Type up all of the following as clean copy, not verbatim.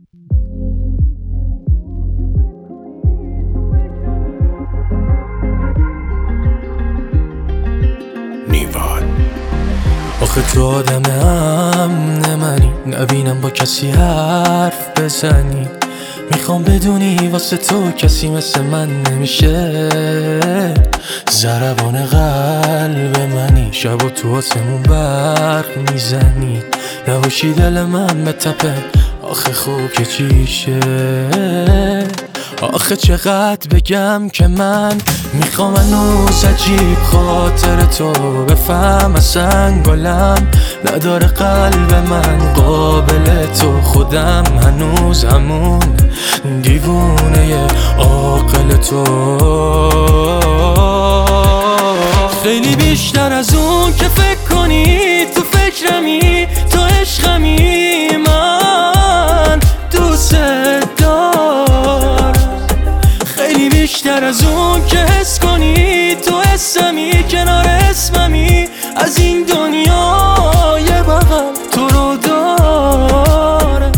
آخه تو آدم امن منی، نبینم با کسی حرف بزنی. میخوام بدونی واسه تو کسی مثل من نمیشه. ضربان قلب منی، شب و تو آسمون برق میزنی. نباشی دل من بتپه، آخه خوب که چیشه. آخه چقدر بگم که من میخوام هنوز عجیب خاطر تو بفهم. اصلا گلم نداره قلب من قابل تو. خودم هنوز همون دیوونه عاقل تو. خیلی بیشتر از اون که فکر کنی، تو فکرمی، تو عشقمی. من دوست دارم خیلی بیشتر از اون که حس کنی، تو حسمی، کنار اسممی. از این دنیا یه بغل تو رو دارم.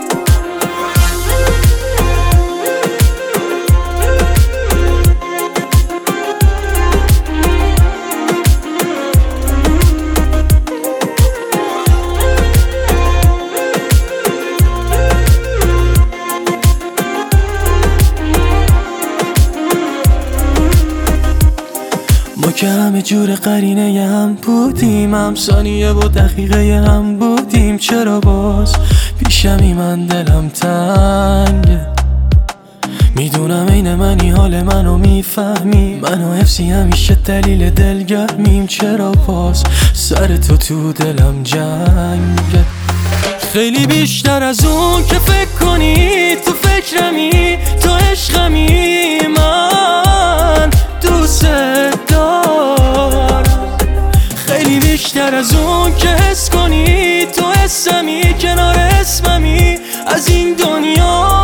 ما که همه جور قرینه هم بودیم، هم ثانیه و دقیقه هم بودیم. چرا باز پیشمی من دلم تنگه؟ میدونم این منی، حال منو میفهمی. منو حفظی همیشه دلیل دلگرمیم. چرا باز سر تو دلم جنگه؟ خیلی بیشتر از اون که فکر کنی، تو فکرمی، تو عشقمی. من دوست دارم خیلی بیشتر از اون که حس کنی، تو حسمی، کنار اسممی. از این دنیا